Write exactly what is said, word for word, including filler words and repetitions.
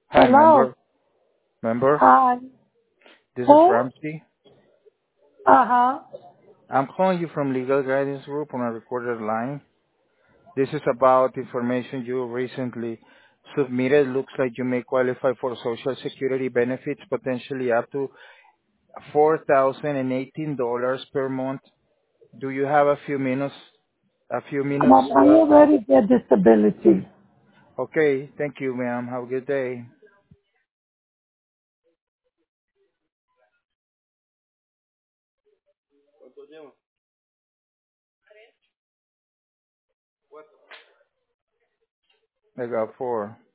Hi, Hello. member. Member, Hi. this is Who? Ramsey. Uh-huh. I'm calling you from Legal Guidance Group on a recorded line. This is about information you recently submitted. Looks like you may qualify for Social Security benefits, potentially up to four thousand eighteen dollars per month. Do you have a few minutes? A few minutes? Mom, I already get disability. Okay. Thank you, ma'am. Have a good day. I got four.